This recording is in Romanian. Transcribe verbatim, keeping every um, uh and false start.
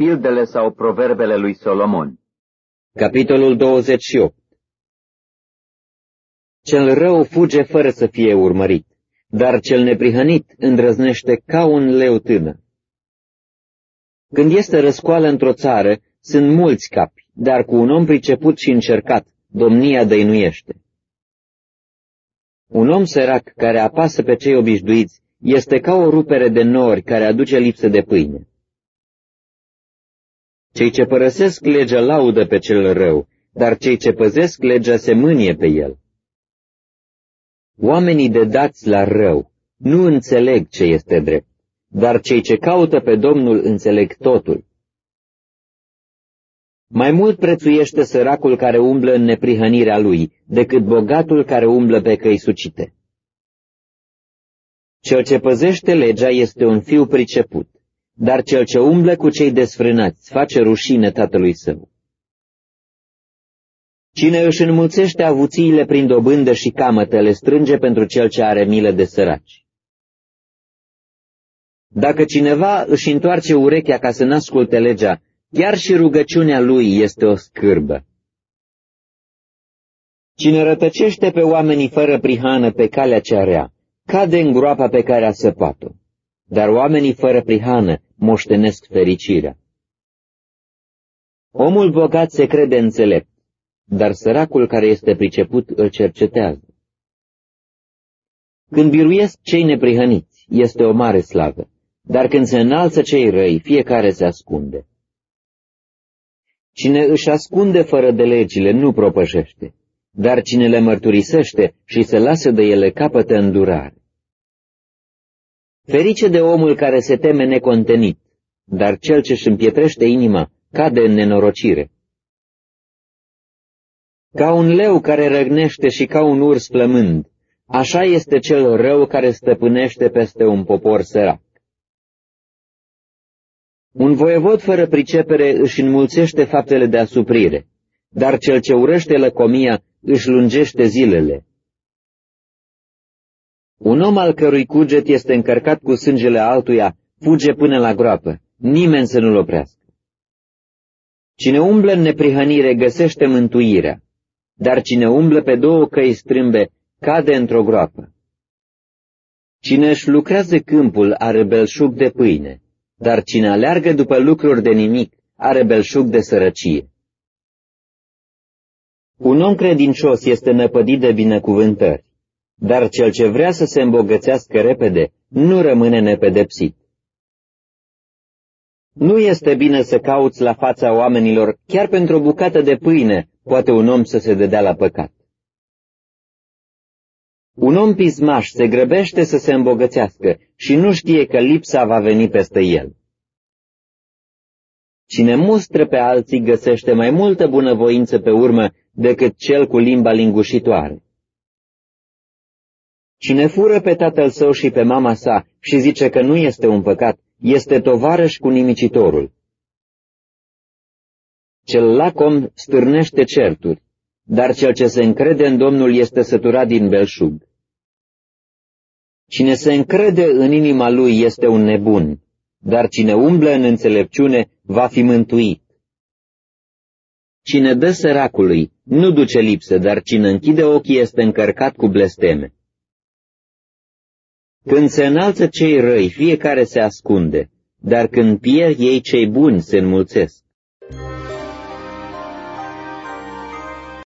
Pildele sau proverbele lui Solomon. Capitolul douăzeci și opt. Cel rău fuge fără să fie urmărit, dar cel neprihănit îndrăznește ca un leu tânăr. Când este răscoală într-o țară, sunt mulți capi, dar cu un om priceput și încercat, domnia dăinuiește. Un om sărac care apasă pe cei obișnuiți este ca o rupere de nori care aduce lipsă de pâine. Cei ce părăsesc legea laudă pe cel rău, dar cei ce păzesc legea se mânie pe el. Oamenii de dați la rău nu înțeleg ce este drept, dar cei ce caută pe Domnul înțeleg totul. Mai mult prețuiește săracul care umblă în neprihănirea lui, decât bogatul care umblă pe căi sucite. Cel ce păzește legea este un fiu priceput, dar cel ce umblă cu cei desfrânați face rușine tatălui său. Cine își înmulțește avuțiile prin dobândă și camătă le strânge pentru cel ce are milă de săraci. Dacă cineva își întoarce urechea ca să n-asculte legea, chiar și rugăciunea lui este o scârbă. Cine rătăcește pe oamenii fără prihană pe calea cea rea, cade în groapa pe care a săpat-o, dar oamenii fără prihană moștenesc fericirea. Omul bogat se crede înțelept, dar săracul care este priceput îl cercetează. Când biruiesc cei neprihăniți, este o mare slavă, dar când se înalță cei răi, fiecare se ascunde. Cine își ascunde fără de legile nu propășește, dar cine le mărturisește și se lasă de ele capătă îndurare. Ferice de omul care se teme necontenit, dar cel ce își împietrește inima cade în nenorocire. Ca un leu care răgnește și ca un urs flămând, așa este cel rău care stăpânește peste un popor sărac. Un voievod fără pricepere își înmulțește faptele de asuprire, dar cel ce urăște lăcomia își lungește zilele. Un om al cărui cuget este încărcat cu sângele altuia fuge până la groapă, nimeni să nu-l oprească. Cine umblă în neprihănire găsește mântuirea, dar cine umblă pe două căi strâmbe cade într-o groapă. Cine își lucrează câmpul are belșug de pâine, dar cine aleargă după lucruri de nimic are belșug de sărăcie. Un om credincios este năpădit de binecuvântări, dar cel ce vrea să se îmbogățească repede nu rămâne nepedepsit. Nu este bine să cauți la fața oamenilor, chiar pentru o bucată de pâine poate un om să se dedea la păcat. Un om pismaș se grăbește să se îmbogățească și nu știe că lipsa va veni peste el. Cine mustră pe alții găsește mai multă bunăvoință pe urmă decât cel cu limba lingușitoare. Cine fură pe tatăl său și pe mama sa și zice că nu este un păcat, este tovarăș cu nimicitorul. Cel lacom stârnește certuri, dar cel ce se încrede în Domnul este săturat din belșug. Cine se încrede în inima lui este un nebun, dar cine umblă în înțelepciune va fi mântuit. Cine dă săracului nu duce lipsă, dar cine închide ochii este încărcat cu blesteme. Când se înalță cei răi, fiecare se ascunde, dar când pierd ei cei buni se înmulțesc.